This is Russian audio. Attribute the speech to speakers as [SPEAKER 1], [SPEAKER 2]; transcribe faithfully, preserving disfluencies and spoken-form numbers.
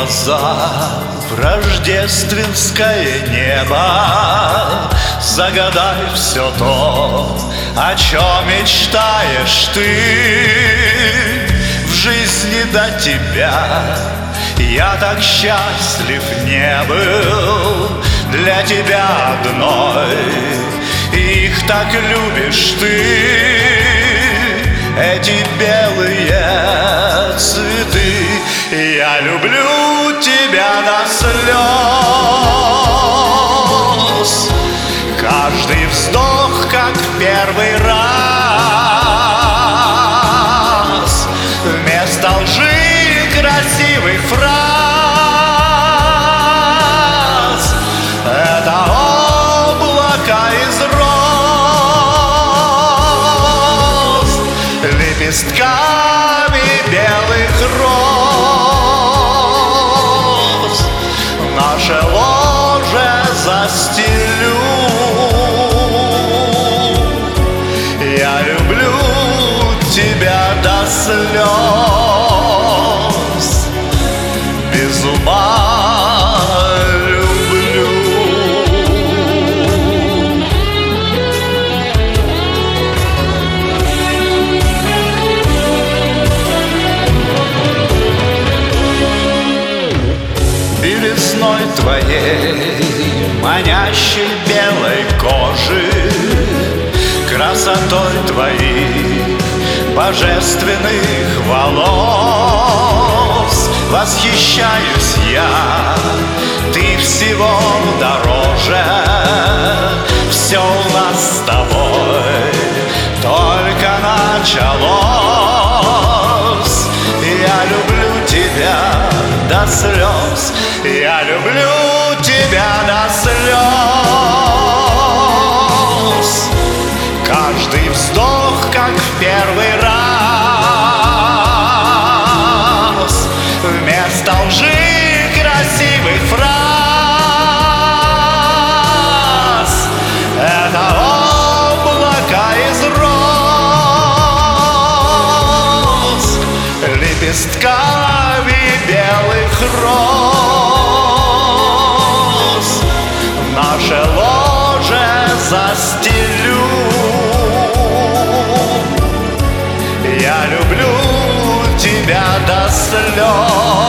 [SPEAKER 1] глаза в рождественское небо. Загадай все то, о чем мечтаешь ты. В жизни до тебя я так счастлив не был. Для тебя одной их так любишь ты. Эти белые цветы, я люблю тебя до слез. Каждый вздох, как в первый раз. Вместо лжи красивых фраз это облака из роз, лепестками белых роз наше ложе застелю. Я люблю тебя до слез, без ума люблю. Белизной твоей, манящей белой кожи, красотой твоих божественных волос восхищаюсь я, ты всего дороже. Все у нас с тобой только началось. Я люблю тебя до слез, я люблю тебя до слез. Каждый вздох, как в первый раз. Вместо лжи красивых фраз это облака из роз, лепестками белых роз наше ложе застелю. Я люблю тебя до слез.